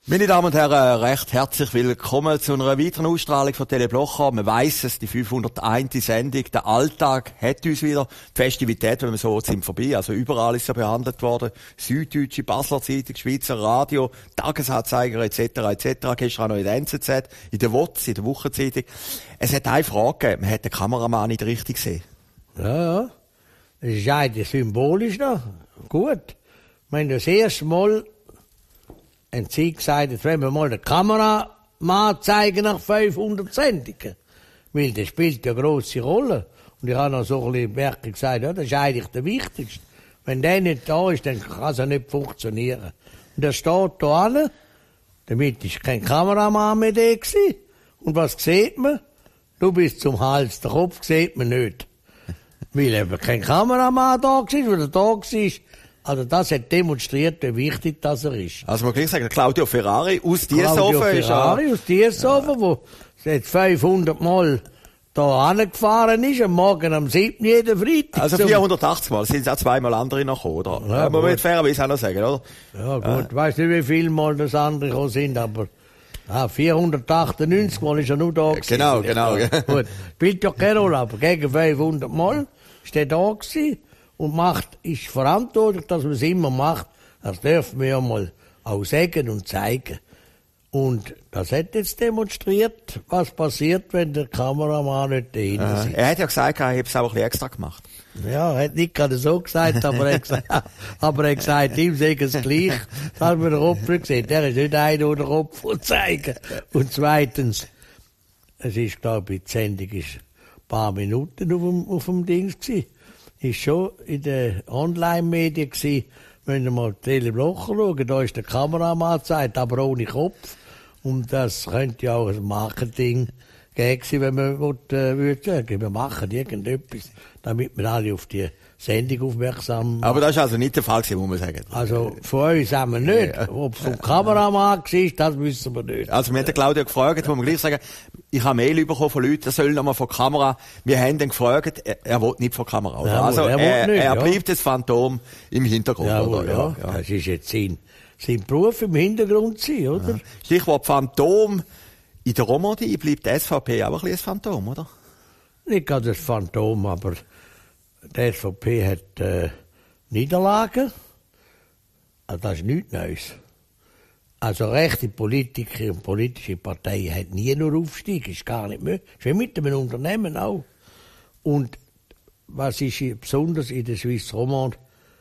Meine Damen und Herren, recht herzlich willkommen zu einer weiteren Ausstrahlung von Teleblocher. Man weiss es, die 501. Sendung. Der Alltag hat uns wieder. Die Festivität, wenn wir so sind, vorbei. Also überall ist ja behandelt worden. Süddeutsche, Basler Zeitung, Schweizer Radio, Tagesanzeiger etc. etc. Gestern auch noch in der NZZ, in der WOZ, in der Wochenzeitung. Es hat eine Frage gegeben. Man hat den Kameramann nicht richtig gesehen. Ja. Das ist eigentlich symbolisch noch. Gut. Wenn das erste Mal haben sie gesagt, jetzt wollen wir mal den Kameramann zeigen nach 500 Sendungen. Weil der spielt ja eine grosse Rolle. Und ich habe noch so ein bisschen Merkel gesagt, ja, das ist eigentlich der Wichtigste. Wenn der nicht da ist, dann kann es ja nicht funktionieren. Und der steht da an, damit ist kein Kameramann mehr da gewesen. Und was sieht man? Du bist zum Hals, den Kopf sieht man nicht. Weil eben kein Kameramann da war, weil er da war. Also das hat demonstriert, wie wichtig das er ist. Also man kann gleich sagen, Claudio Ferrari aus Diershofen ist Ferrari aus Diershofen, wo jetzt 500 Mal da angefahren ist, am Morgen am 7. jeden Freitag. Also 480 Mal, sind es auch zweimal andere noch gekommen, oder? Ja, man will fairerweise auch noch sagen, oder? Ja gut, ich weiss nicht, wie viele Mal das andere gekommen sind, aber 498 Mal ist er nur da gewesen. Genau. Gut, spielt ja keine Rolle, aber gegen 500 Mal ist er da gewesen. Und ist verantwortlich, dass man es immer macht. Das dürfen wir ja mal auch sagen und zeigen. Und das hat jetzt demonstriert, was passiert, wenn der Kameramann nicht dahinter sitzt. Er hat ja gesagt, er hätte es auch ein bisschen extra gemacht. Ja, er hat nicht gerade so gesagt, aber er hat gesagt, ihm sagen es gleich. Das hat man den Kopf nicht gesehen. Der ist nicht einer, der den Kopf zeigen. Und zweitens, es ist, glaube ich, die Sendung ist ein paar Minuten auf dem Dings gewesen. Ist schon in den Online-Medien gewesen, wenn ihr mal Teleblocher schauen, da ist der Kameramann gezeigt, aber ohne Kopf. Und das könnte ja auch ein Marketing geben, wenn man würde sagen, wir machen irgendetwas, damit wir alle auf die Sendung aufmerksam machen. Aber das ist also nicht der Fall gewesen, muss man sagen. Also von uns haben wir nicht. Ob es vom Kameramann war, das wissen wir nicht. Also wir haben den Claudio gefragt, wo wir gleich sagen, ich habe Mail bekommen von Leuten, er soll nochmal vor die Kamera. Wir haben ihn gefragt, er will nicht vor die Kamera. Oder? Ja, also er nicht, bleibt das Phantom im Hintergrund. Ja, oder? Ja. Das ist jetzt sein Beruf im Hintergrund sein, oder? Ja. Stichwort Phantom. In der Romandie bleibt die SVP auch ein bisschen ein Phantom, oder? Nicht gerade ein Phantom, aber die SVP hat Niederlagen. Also das ist nichts Neues. Also rechte Politiker und politische Parteien haben nie nur Aufstieg, ist gar nicht möglich. Das ist wie mit einem Unternehmen auch. Und was ist besonders in der Suisse Romande,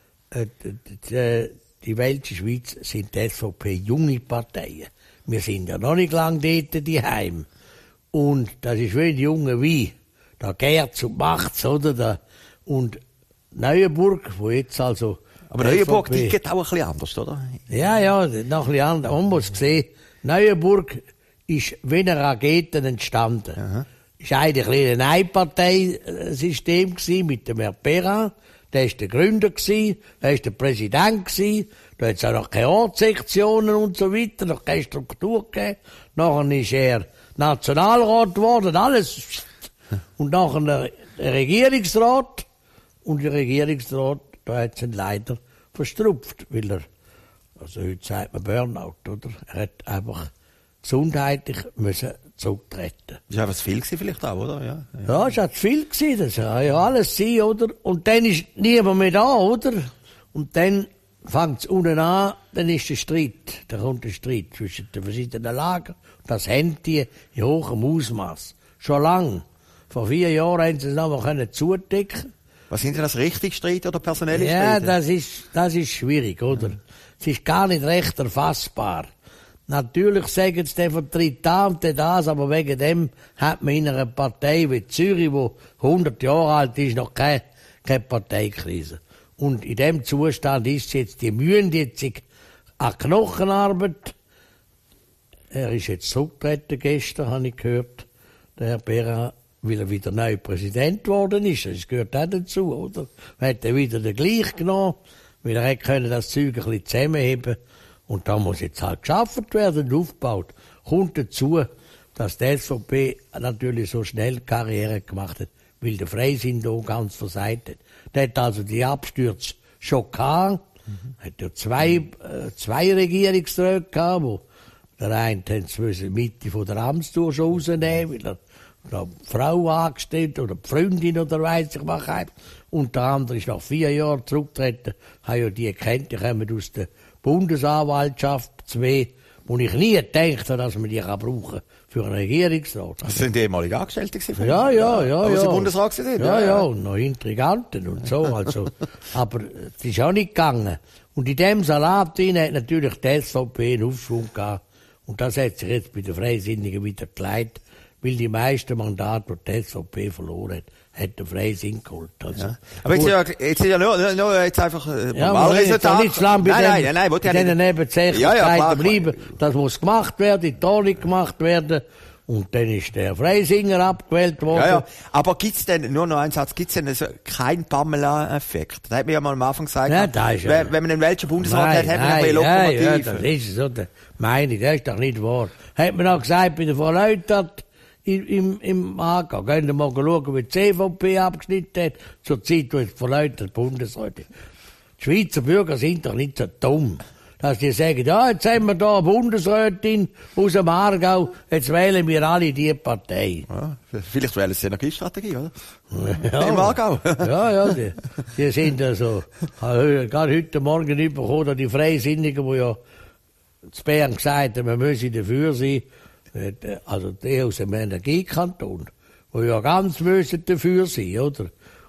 die welche Schweiz sind die SVP junge Parteien. Wir sind ja noch nicht lange dort daheim. Und das ist wie ein junger Wein. Da gärt's und macht's, oder? Und Neuenburg, wo jetzt also... Aber Neuenburg tickt auch ein bisschen anders, oder? Ja, noch ein bisschen anders. Man muss sehen, Neuenburg ist wie eine Rakete entstanden. Aha. Ist eigentlich ein Einparteisystem gewesen mit dem Herrn Perrin. Der war der Gründer gewesen, der war der Präsident gewesen. Da hat es auch noch keine Ortssektionen und so weiter, noch keine Struktur gegeben. Nachher ist er Nationalrat geworden, alles. Und nachher der Regierungsrat. Und der Regierungsrat, da hat es ihn leider verstrupft, weil er, also heute sagt man Burnout, oder? Er hat einfach gesundheitlich müssen zurücktreten. Das war einfach zu viel gewesen vielleicht auch, oder? Ja, es war zu viel gewesen, das kann ja alles sein, oder? Und dann ist niemand mehr da, oder? Und dann fängt es unten an, dann ist der Streit. Da kommt der Streit zwischen den verschiedenen Lagern. Und das haben die in hohem Ausmaß. Schon lang. Vor 4 Jahren haben sie es nochmal zudecken. Was sind denn das, richtig Streit oder personelle Ja, Streite? das ist schwierig, oder? Es ist gar nicht recht erfassbar. Natürlich sagen sie, der vertritt da und der das, aber wegen dem hat man in einer Partei wie Zürich, die 100 Jahre alt ist, noch keine Parteikrise. Und in dem Zustand ist jetzt, die mühen jetzt an Knochenarbeit. Er ist jetzt zurückgetreten gestern, habe ich gehört, der Herr Perrin, weil er wieder neu Präsident geworden ist. Das gehört auch dazu, oder? Man hat er wieder den gleich genommen, weil er hätte das Zeug ein bisschen zusammenheben. Und da muss jetzt halt geschafft werden und aufgebaut. Kommt dazu, dass die SVP natürlich so schnell Karriere gemacht hat, weil der Freisinn da ganz versagt hat. Der hat also die Abstürze schon gehabt. Hat ja zwei Regierungsräte gehabt, die Der eine musste die Mitte von der Amtstour schon rausnehmen, weil er die Frau angestellt oder die Freundin oder weiss ich was. Und der andere ist nach 4 Jahren zurückgetreten. Haben ja die kennt, die kommen aus der Bundesanwaltschaft 2, wo ich nie gedacht habe, dass man die brauchen kann für einen Regierungsrat. Das sind ehemalige Angestellte gewesen? Ja. Aber sie Bundesrat sind? Ja, und noch Intriganten und so, also. Aber es ist auch nicht gegangen. Und in dem Salat hat natürlich die SVP einen Aufschwung gehabt. Und das hat sich jetzt bei den Freisinnigen wieder geleitet, weil die meisten Mandate, die die SVP verloren hat der Freisinn geholt. Also, ja. Aber jetzt ist ja nur jetzt einfach Wahlresultat. Nicht zu lange bei denen Nebensächlichkeiten bleiben. Das muss gemacht werden, in die Ordnung gemacht werden. Und dann ist der Freisinger abgewählt worden. Ja. Aber gibt's denn, nur noch einen Satz, gibt's denn also keinen Pamela-Effekt? Da hat mir ja mal am Anfang gesagt, ja, wenn man einen welchen Bundesrat hat, hat man eine Lokomotive. Ja, das ist so, meine ich, das ist doch nicht wahr. Hat man auch gesagt, bei der Frau Leutert, im AK. Gehen wir mal schauen, wie die CVP abgeschnitten hat, zur Zeit, wo die Frau Leutert Bundesrat ist. Die Schweizer Bürger sind doch nicht so dumm, dass die sagen, ja, jetzt haben wir da eine Bundesrätin aus dem Aargau, jetzt wählen wir alle die Partei. Ja, vielleicht wählen sie Energiestrategie, oder? Ja, im Aargau. ja, die sind ja so. Gerade heute Morgen überkommen, die Freisinnigen, die ja zu Bern gesagt haben, wir müssen dafür sein, also die aus dem Energiekanton, die ja ganz müssen dafür sein, oder?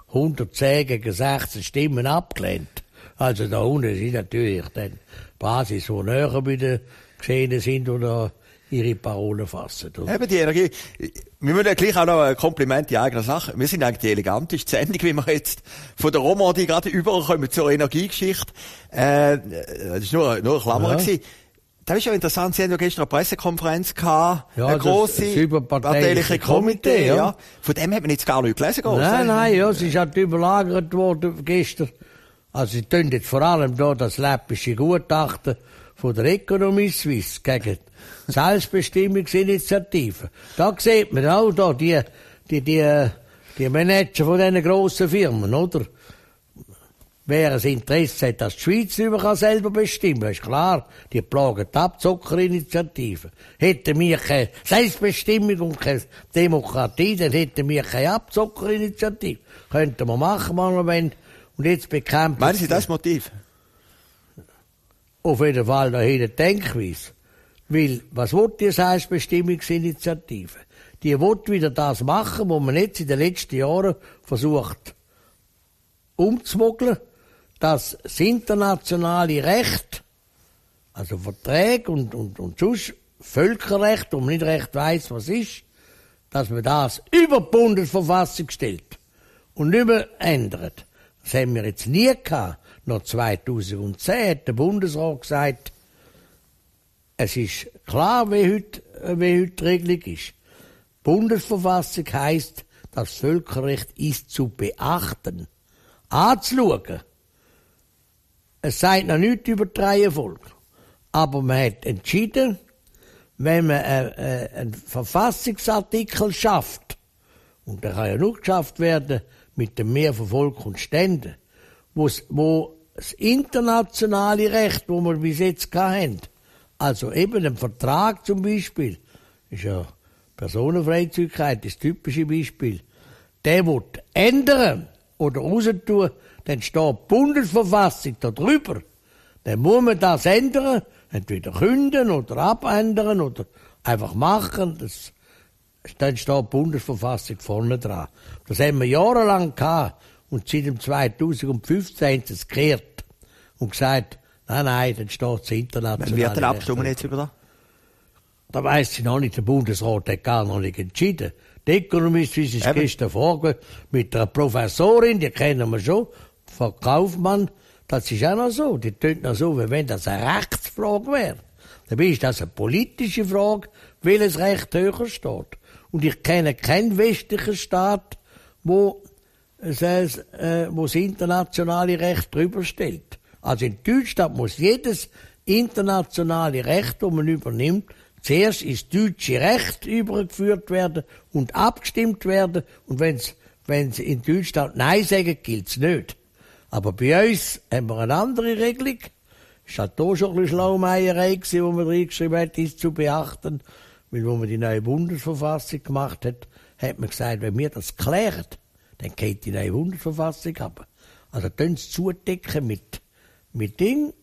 110 gegen 16 Stimmen abgelehnt. Also da unten ist natürlich dann die Basis, die näher bei den Geschehenen sind oder ihre Parolen fassen. Oder? Eben die Energie. Wir müssen ja gleich auch noch ein Kompliment in eigener Sache. Wir sind eigentlich die eleganteste Sendung, wie wir jetzt von der Romandie gerade überkommen zur Energiegeschichte. Das war nur eine Klammer gewesen. Das ist ja interessant, Sie haben ja gestern eine Pressekonferenz gehabt, ja, eine grosse überparteiliche Komitee, ja. Von dem hat man jetzt gar nicht gelesen, Nein, ja, es ist halt überlagert worden gestern. Also, sie tun jetzt vor allem da das läppische Gutachten von der Economie Suisse gegen die Selbstbestimmungsinitiative. Da sieht man auch da die Manager von diesen grossen Firmen, oder? Wer ein Interesse hat, dass die Schweiz nicht mehr selber bestimmen kann, ist klar, die plagen die Abzockerinitiative. Hätten wir keine Selbstbestimmung und keine Demokratie, dann hätten wir keine Abzockerinitiative. Könnten wir machen, wenn und jetzt bekämpfen. Meinen Sie das Motiv? Auf jeden Fall da eine Denkweise. Weil, was will die Selbstbestimmungsinitiative? Die will wieder das machen, was man jetzt in den letzten Jahren versucht umzumogeln, dass das internationale Recht, also Verträge und sonst Völkerrecht, wo man nicht recht weiss, was ist, dass man das über die Bundesverfassung stellt und nicht mehr ändert. Das haben wir jetzt nie gehabt. Noch 2010 hat der Bundesrat gesagt, es ist klar, wie heute die Regelung ist. Die Bundesverfassung heisst, das Völkerrecht ist zu beachten, anzuschauen. Es sagt noch nichts über die Reihenfolge. Aber man hat entschieden, wenn man einen Verfassungsartikel schafft, und der kann ja nur geschafft werden mit dem Mehr von Volk und Ständen, wo das internationale Recht, wo wir bis jetzt hatten, also eben ein Vertrag zum Beispiel, ist ja Personenfreizügigkeit, das typische Beispiel, der wird ändern oder raustun, dann steht die Bundesverfassung da drüber. Dann muss man das ändern, entweder künden oder abändern oder einfach machen. Dann steht die Bundesverfassung vorne dran. Das haben wir jahrelang gehabt. Und seit dem 2015 haben sie es gekehrt und gesagt, nein, dann steht das internationale. Wann wird der abstimmen jetzt über das? Da weiss ich noch nicht, der Bundesrat hat gar noch nicht entschieden. Die Ökonomist, wie sie es gestern vorgehen, mit einer Professorin, die kennen wir schon, von Kaufmann, das ist auch noch so. Die tun noch so, wie wenn das eine Rechtsfrage wäre. Dabei ist das eine politische Frage, welches Recht höher steht. Und ich kenne keinen westlichen Staat, wo das internationale Recht drüber stellt. Also in Deutschland muss jedes internationale Recht, das man übernimmt, zuerst ins deutsche Recht übergeführt werden und abgestimmt werden. Und wenn sie in Deutschland Nein sagen, gilt's nicht. Aber bei uns haben wir eine andere Regelung. ist halt da schon ein bisschen Schlaumeierei gewesen, wo man reingeschrieben hat, ist zu beachten. Weil, wo man die neue Bundesverfassung gemacht hat, hat man gesagt, wenn wir das klären, dann geht die neue Bundesverfassung ab. Also, dann zudecken mit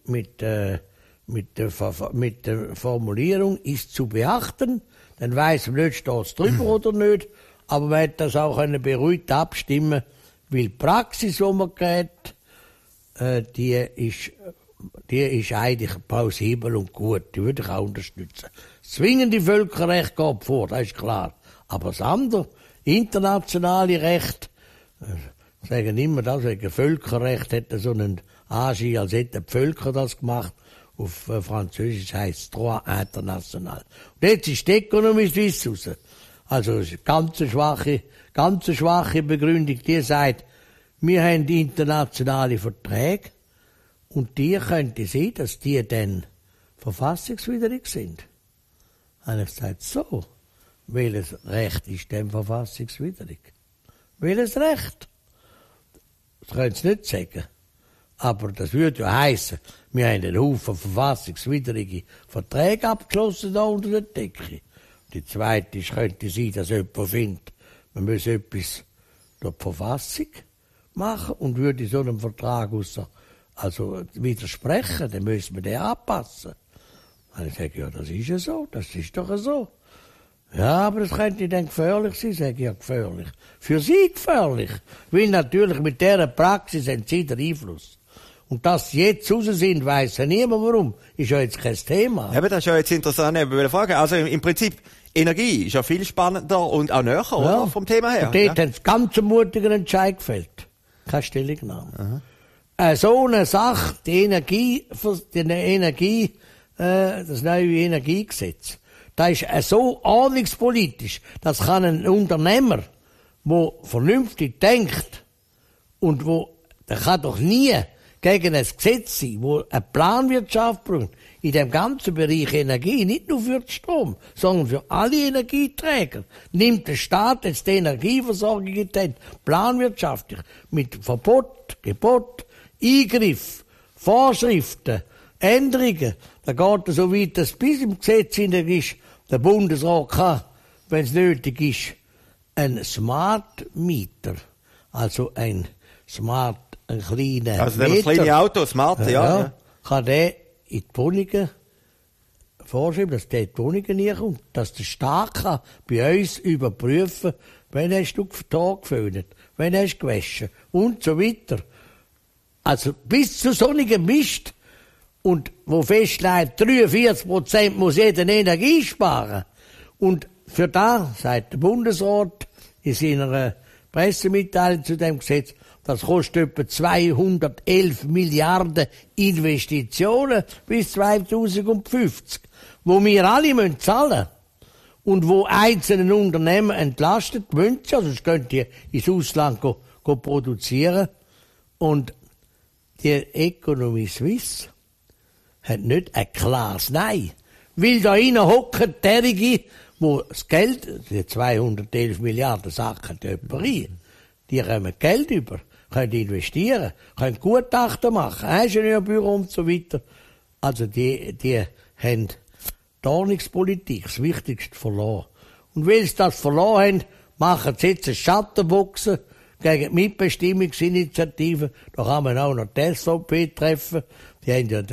der Formulierung ist zu beachten, dann weiss man nicht, steht es drüber oder nicht, aber man hätte das auch beruhigt abstimmen, weil die Praxis, die man geht, die ist eigentlich plausibel und gut, die würde ich auch unterstützen. Das zwingende Völkerrecht geht vor, das ist klar, aber das andere, internationale Recht, sagen immer das, wegen Völkerrecht hätte so einen Anschein, als hätten die Völker das gemacht. Auf Französisch heisst es Droit international. Und jetzt ist die Ökonomie Suisse raus. Also, ganz schwache Begründung. Die sagt, wir haben internationale Verträge und die könnte sein, dass die dann verfassungswidrig sind. Und ich gesagt, so, welches Recht ist denn verfassungswidrig? Welches Recht? Das können Sie nicht sagen. Aber das würde ja heissen, wir haben einen Haufen verfassungswidrige Verträge abgeschlossen da unter der Decke. Die zweite könnte sein, dass jemand findet, man muss etwas durch die Verfassung machen und würde so einem Vertrag widersprechen, dann müssen wir den anpassen. Und ich sage, ja, das ist ja so, das ist doch so. Ja, aber das könnte dann gefährlich sein, sage ich, ja, gefährlich. Für Sie gefährlich. Weil natürlich mit dieser Praxis haben Sie den Einfluss. Und dass Sie jetzt raus sind, weiss ja niemand warum. Ist ja jetzt kein Thema. Ja, aber das ist ja jetzt interessant, ich will fragen. Also im Prinzip, Energie ist ja viel spannender und auch näher, ja, oder? Vom Thema her. Und dort haben sie ganz einen mutigen Entscheid gefällt. Keine Stellungnahme. So eine Sache, das neue Energiegesetz, das ist so ordnungspolitisch, das kann ein Unternehmer, der vernünftig denkt und der kann doch nie gegen ein Gesetz sein, wo eine Planwirtschaft braucht, in dem ganzen Bereich Energie, nicht nur für den Strom, sondern für alle Energieträger, nimmt der Staat jetzt die Energieversorgung in die Hand, planwirtschaftlich, mit Verbot, Gebot, Eingriff, Vorschriften, Änderungen. Da geht es so weit, dass bis im Gesetz ist, der Bundesrat kann, wenn es nötig ist, einen Smart Meter, also ein kleiner also der kleine Auto, Smart, ja. Kann der in die Wohnungen vorschreiben, dass der in die Wohnungen reinkommt, dass der Staat kann bei uns überprüfen, wann hast du den Tag geföhnt, wann hast du gewaschen und so weiter. Also bis zu sonnigen Mist. Und wo festlegt, 43% muss jeder Energie sparen. Und für das, sagt der Bundesrat in seiner Pressemitteilung zu dem Gesetz, das kostet etwa 211 Milliarden Investitionen bis 2050, wo wir alle zahlen müssen. Und wo einzelne Unternehmen entlastet müssen, also sonst könnt ihr ins Ausland go produzieren. Und die Ökonomie Suisse hat nicht ein klares Nein. Weil da rein hocken derige, wo das Geld, die 211 Milliarden Sachen jemand rein, die kommen Geld über, können investieren, können Gutachten machen, Ingenieurbüro und so weiter. Also die haben die Ordnungspolitik, das Wichtigste, verloren. Und weil sie das verloren haben, machen sie jetzt eine Schattenboxen gegen die Mitbestimmungsinitiative. Da kann man auch noch die SVP treffen. Die haben ja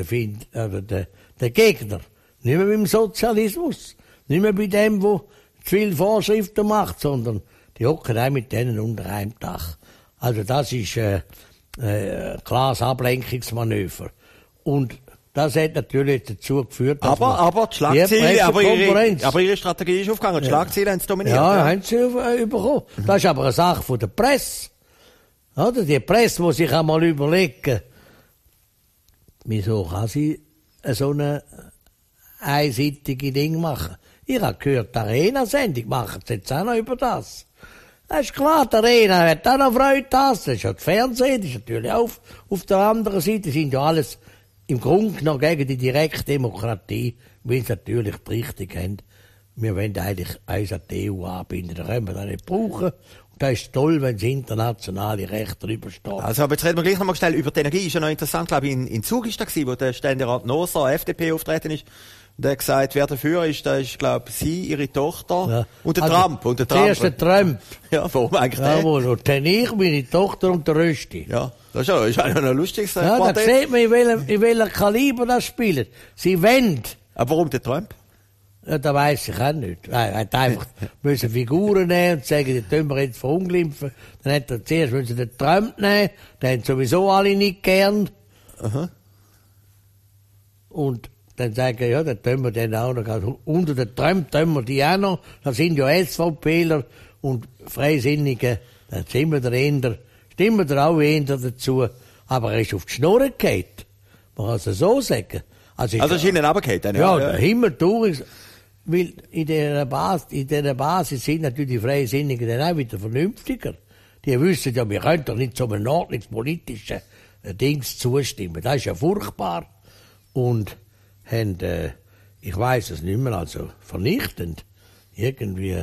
den Gegner. Nicht mehr beim Sozialismus. Nicht mehr bei dem, der zu viele Vorschriften macht, sondern die hocken auch mit denen unter einem Dach. Also das ist ein klares Ablenkungsmanöver. Und das hat natürlich dazu geführt, dass aber die Schlagziele, aber ihre Strategie ist aufgegangen. Die Schlagziele haben sie dominiert. Ja, haben sie bekommen. Das ist aber eine Sache von der Presse. Oder? Die Presse muss sich einmal überlegen, wieso kann sie so eine einseitige Ding machen. Ich habe gehört, die Arena-Sendung machen sie jetzt auch noch über das. Das ist klar, die Arena hat auch noch Freude das. Das ist ja das Fernsehen, das ist natürlich auch auf der anderen Seite, sind ja alles im Grunde genommen gegen die Direktdemokratie, weil sie natürlich die Richtung haben. Wir wollen eigentlich uns an die EU anbinden, das können wir das nicht brauchen. das ist toll, wenn das internationale Recht drüber steht. Also, aber jetzt reden wir gleich noch mal schnell über die Energie. Ist ja noch interessant, glaube ich, in Zug ist da gewesen, wo der Ständerat Noser, FDP, auftreten ist. Und der hat gesagt, wer dafür ist, da ist, glaube ich, sie, ihre Tochter Ja. und der Also, Trump. Und der Trump. Zuerst der Trump. Ja, warum eigentlich der? Jawohl, und dann ich, meine Tochter und der Rösti. Ja, das ist eigentlich noch lustig. Ja, da sieht man, in welchem Kaliber das spielt. Sie wollen. Aber warum der Trump? Ja, das weiss ich auch nicht. Er hat einfach müssen Figuren nehmen und sagen, die tun wir jetzt verunglimpfen. Dann hat er zuerst müssen den Trump nehmen, den haben sowieso alle nicht gern. Aha. Und dann sagen, ja, dann tun wir den auch noch. Also unter den Trump tun wir die auch noch. Das sind ja SVPler und Freisinnige. Dann sind wir stimmen wir auch eher dazu. Aber er ist auf die Schnur gefallen. Man kann es so sagen. Also ist Ihnen runtergefallen? Ja, der Himmel durch. Weil in dieser Basis sind natürlich die Freisinnigen dann auch wieder vernünftiger. Die wissen ja, wir können doch nicht zu einem ordnungspolitischen Dings zustimmen. Das ist ja furchtbar. Und haben, ich weiss es nicht mehr, also vernichtend, irgendwie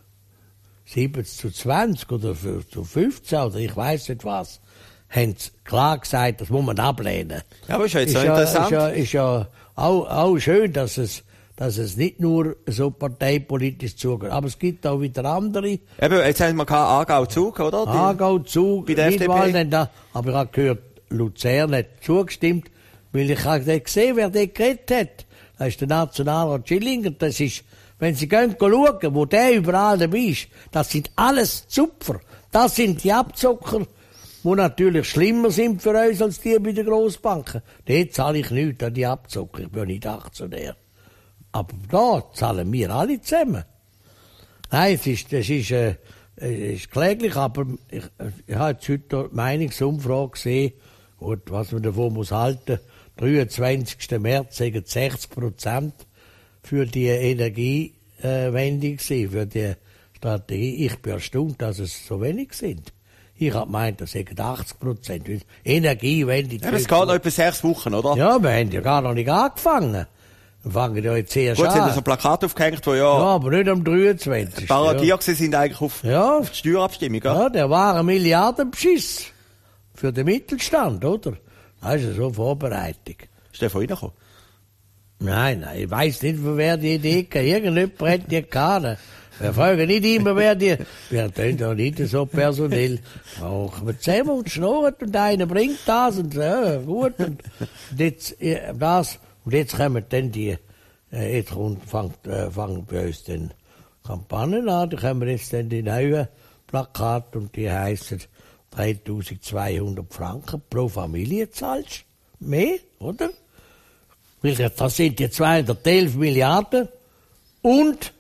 70-20 oder zu 15 oder ich weiss nicht was, haben sie klar gesagt, das muss man ablehnen. Ja, aber ist ja jetzt so interessant. Ist ja auch schön, dass es nicht nur so parteipolitisch zugeht. Aber es gibt auch wieder andere. Eben, jetzt haben wir keinen Aargau-Zug, oder? Aargau-Zug, bei der nicht FDP. mal da. Aber ich habe gehört, Luzern hat zugestimmt, weil ich habe gesehen, wer dort geredet hat. Das ist der Nationalrat Schillinger. Das ist, wenn Sie schauen, wo der überall dabei ist, das sind alles Zupfer. Das sind die Abzocker, die natürlich schlimmer sind für uns als die bei den Grossbanken. Dort zahle ich nichts an die Abzocker. Ich bin nicht Aktionär. Aber da zahlen wir alle zusammen. Nein, das ist kläglich, aber ich habe jetzt heute die Meinungsumfrage gesehen, gut, was man davon muss halten. 23. März sagen 60% für die Energiewende gewesen, für die Strategie. Ich bin erstaunt, dass es so wenig sind. Ich habe gemeint, das sagen 80%. Energiewende. Ja, das geht noch etwa 6 Wochen, oder? Ja, wir haben ja gar noch nicht angefangen. Wir fangen ja jetzt erst Gut, an. Sie haben so ein Plakat aufgehängt, wo Ja, aber nicht am 23. parodiert sind eigentlich auf Ja. die Steuerabstimmung, ja? Ja, der war ein Milliardenbeschiss. Für den Mittelstand, oder? Das ist ja so eine Vorbereitung. Ist der von Ihnen gekommen? Nein, ich weiss nicht, wer die Idee hat. Irgendjemand hat die gehabt. Wir fragen nicht immer, wer die... Wir tun doch nicht so personell. Auch wir zusammen und schnurren und einer bringt das und ja, gut. Und jetzt, das... Und jetzt kommen dann die, fangen bei uns dann Kampagnen an, da kommen jetzt dann die neuen Plakate und die heissen 3.200 Franken pro Familie zahlst. Mehr, oder? Weil das sind die 211 Milliarden und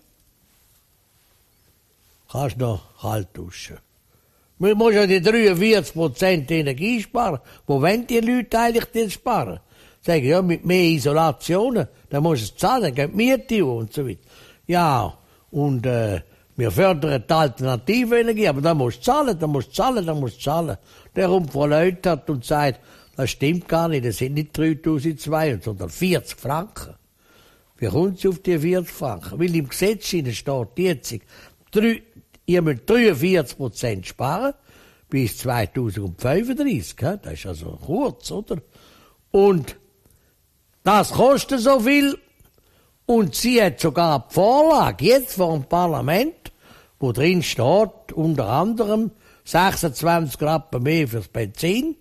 kannst noch kalt duschen. Man muss ja die 43% Energie sparen. Wo wollen die Leute eigentlich das sparen? Sagen, ja, mit mehr Isolationen, dann musst du es zahlen, dann geht die Miete und so weiter. Ja, und wir fördern die alternative Energie, aber dann musst du zahlen. Der kommt von Leuten hat und sagt, das stimmt gar nicht, das sind nicht 3.200, sondern 40 Franken. Wie kommt sie auf die 40 Franken? Weil im Gesetz steht jetzt, ihr müsst 43% sparen bis 2035, das ist also kurz, oder? Und das kostet so viel. Und sie hat sogar die Vorlage jetzt vor dem Parlament, wo drin steht, unter anderem 26 Rappen mehr fürs Benzin,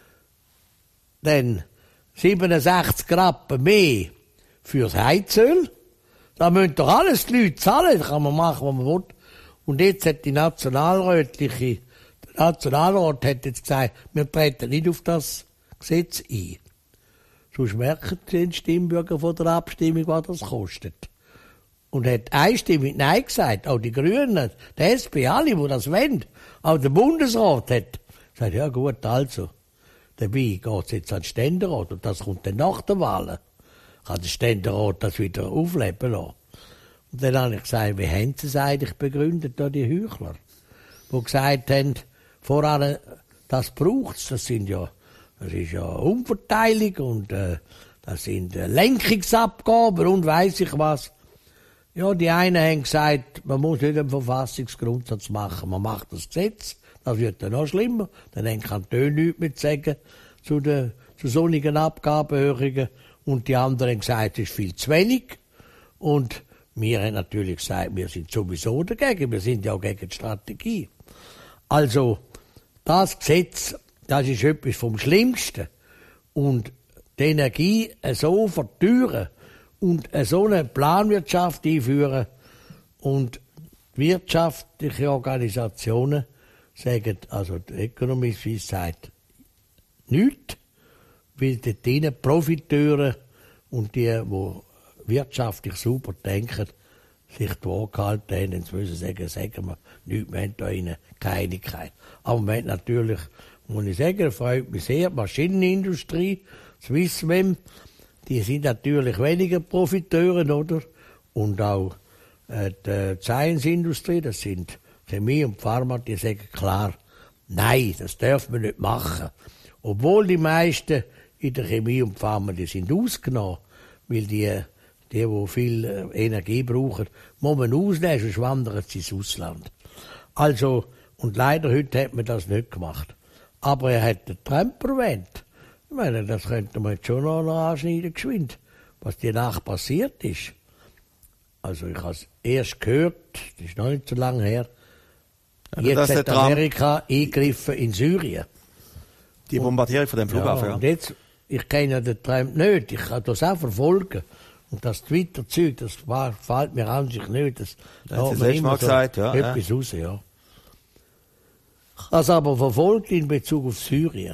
dann 67 Rappen mehr fürs Heizöl. Da müssen doch alles die Leute zahlen, da kann man machen, was man will. Und jetzt hat der Nationalrat hat jetzt gesagt, wir treten nicht auf das Gesetz ein. Sonst merken die Stimmbürger von der Abstimmung, was das kostet. Und hat einstimmig Nein gesagt. Auch die Grünen, die SP, alle, die das wollen. Auch der Bundesrat hat gesagt, ja gut, also. Dabei geht es jetzt an den Ständerat und das kommt dann nach der Wahl. Kann der Ständerat das wieder aufleben lassen. Und dann habe ich gesagt, wie haben sie es eigentlich begründet, da die Heuchler? Die gesagt haben, voran, das braucht's, das ist ja Umverteilung und das sind Lenkungsabgaben und weiss ich was. Ja, die einen haben gesagt, man muss nicht einen Verfassungsgrundsatz machen. Man macht das Gesetz, das wird dann noch schlimmer. Dann haben die Kantone nichts mehr zu sagen zu sonnigen Abgabenerhöhungen. Und die anderen haben gesagt, es ist viel zu wenig. Und wir haben natürlich gesagt, wir sind sowieso dagegen. Wir sind ja auch gegen die Strategie. Also, das Gesetz, das ist etwas vom Schlimmsten. Und die Energie so verteuern und so eine Planwirtschaft einführen und wirtschaftliche Organisationen sagen, also die Economy Suisse sagt nichts, weil dort drinnen Profiteure und die wirtschaftlich super denken, sich die Waage gehalten haben, jetzt müssen sie sagen wir nichts, wir haben da keine Einigkeit. Aber wir haben natürlich, muss ich sagen, freut mich sehr, die Maschinenindustrie, Swissmem, die sind natürlich weniger Profiteure, oder? Und auch die Science-Industrie, das sind Chemie und Pharma, die sagen klar, nein, das dürfen wir nicht machen. Obwohl die meisten in der Chemie und Pharma, die sind ausgenommen, weil die viel Energie brauchen, muss man ausnehmen, sonst wandern sie ins Ausland. Also, und leider heute hat man das nicht gemacht. Aber er hat den Trump erwähnt. Ich meine, das könnte man jetzt schon noch anschneiden, geschwind, was die Nacht passiert ist. Also, ich habe es erst gehört, das ist noch nicht so lange her. Also jetzt hat Amerika eingegriffen in Syrien. Die Bombardierung von dem Flughafen, ja. Und jetzt, ich kenne ja den Trump nicht, ich kann das auch verfolgen. Und das Twitter-Zeug, das fällt mir an sich nicht. Das hat man immer so gesagt, ja. Etwas raus, ja. Ich habe es aber verfolgt in Bezug auf Syrien.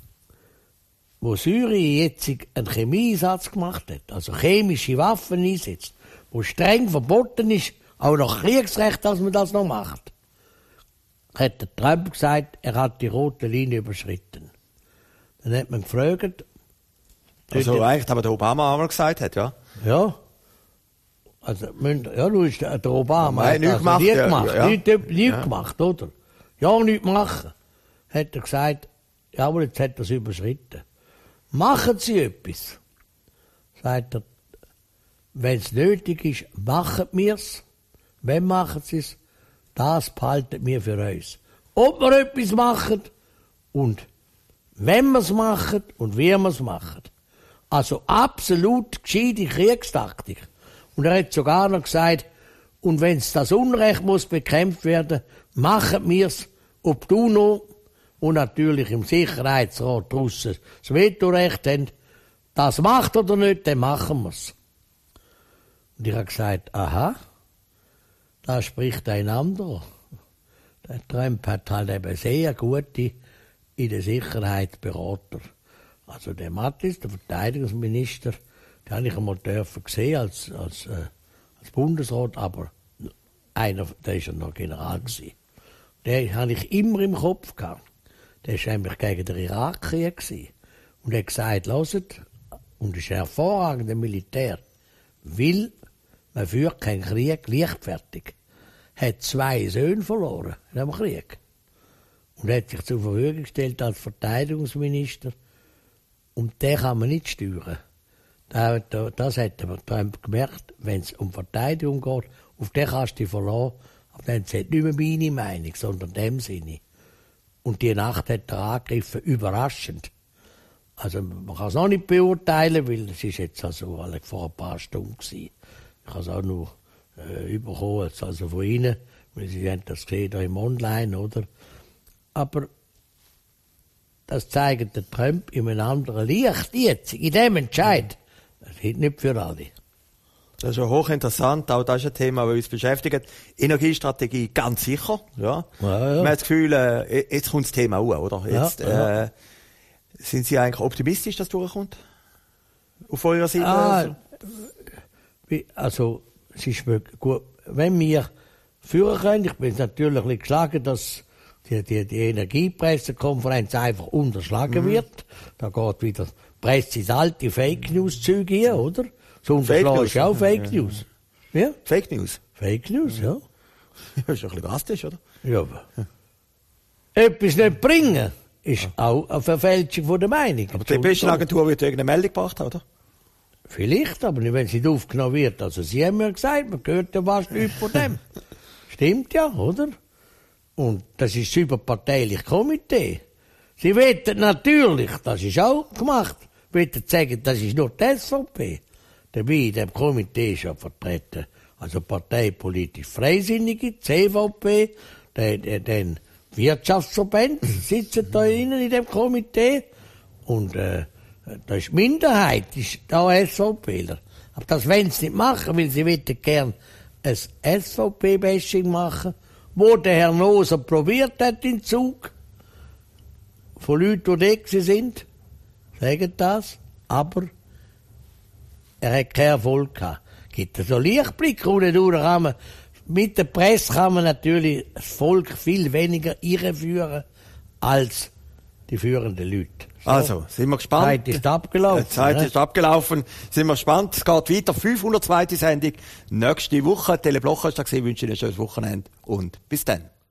Wo Syrien jetzt einen Chemieeinsatz gemacht hat, also chemische Waffen einsetzt, wo streng verboten ist, auch nach Kriegsrecht, dass man das noch macht, hat der Trump gesagt, er hat die rote Linie überschritten. Dann hat man gefragt, also eigentlich, aber der Obama einmal gesagt hat, ja? Ja. Also, ja, du hast der Obama hat nichts gemacht. Nichts gemacht, oder? Ja, nichts machen. Hat er gesagt, ja, aber jetzt hat er es überschritten. Machen Sie etwas. Sagt er, wenn es nötig ist, machen wir es. Wenn machen Sie es, das behalten wir für uns. Ob wir etwas machen und wenn wir es machen und wie wir es machen. Also absolut gescheite Kriegstaktik. Und er hat sogar noch gesagt, und wenn das Unrecht muss bekämpft werden, machen wir es, ob die UNO und natürlich im Sicherheitsrat die Russen das Vetorecht haben, das macht oder nicht, dann machen wir es. Und ich habe gesagt, aha, da spricht ein anderer. Der Trump hat halt eben sehr gute in der Sicherheit Berater. Also der Mattis, der Verteidigungsminister, den habe ich einmal gesehen als Bundesrat, aber der war ja noch General gewesen. Den habe ich immer im Kopf gehabt. Der war nämlich gegen den Irakkrieg gewesen. Und er hat gesagt, hört, und ist ein hervorragender Militär, weil man führt keinen Krieg leichtfertig. Hat 2 Söhne verloren in dem Krieg. Und er hat sich zur Verfügung gestellt als Verteidigungsminister. Und den kann man nicht steuern. Das hat der Trump gemerkt, wenn es um Verteidigung geht, auf den kannst du dich verlassen. Aber dann ist nicht mehr meine Meinung, sondern in dem Sinne. Und die Nacht hat er angegriffen, überraschend. Also man kann es noch nicht beurteilen, weil es ist jetzt also vor ein paar Stunden gewesen. Ich habe es auch noch bekommen, also von Ihnen, weil Sie haben das gesehen da im Online, oder? Aber das zeigt der Trump in einem anderen Licht jetzt, in dem Entscheid. Das geht nicht für alle. Das ist ja hochinteressant, auch das ist ein Thema, das uns beschäftigt. Energiestrategie ganz sicher, ja. Man hat das Gefühl, jetzt kommt das Thema auch, oder? Jetzt, sind Sie eigentlich optimistisch, dass es durchkommt? Auf eurer Seite? Also, es ist gut, wenn wir führen können, ich bin natürlich ein bisschen geschlagen, dass die Energiepressekonferenz einfach unterschlagen wird. Da geht wieder Presse ins alte Fake News Zeug hier, oder? So unterschlagen ist ja auch Fake News. Ja? Fake News? Fake News, ja. Das ist ein bisschen drastisch, oder? Ja, aber etwas nicht bringen, ist auch eine Verfälschung von der Meinung. Aber die Beste Agentur wird irgendeine Meldung gebracht, oder? Vielleicht, aber nicht, wenn es nicht aufgenommen wird. Also Sie haben mir gesagt, man hört ja fast nichts von dem. Stimmt ja, oder? Und das ist das überparteiliche Komitee. Sie wollen natürlich, das ist auch gemacht, wollen sagen, das ist nur die SVP. Dabei in dem Komitee ist ja vertreten, also parteipolitisch Freisinnige, die CVP, den Wirtschaftsverbände sitzen da innen in dem Komitee. Und da ist die Minderheit, ist da SVPler. Aber das wollen sie nicht machen, weil sie wollen gern ein SVP-Bashing machen, wo der Herr Noser probiert hat in Zug. Von Leuten, die da sind, sagen das, aber er hat keinen Erfolg gehabt. Es gibt so Lichtblick unten mit der Presse kann man natürlich das Volk viel weniger irreführen als die führenden Leute. So. Also, sind wir gespannt. Die Zeit ist abgelaufen. Die Zeit ist abgelaufen. Sind wir gespannt. Es geht weiter. 502. Sendung nächste Woche. Tele Blocher ist da gewesen. Ich wünsche Ihnen ein schönes Wochenende und bis dann.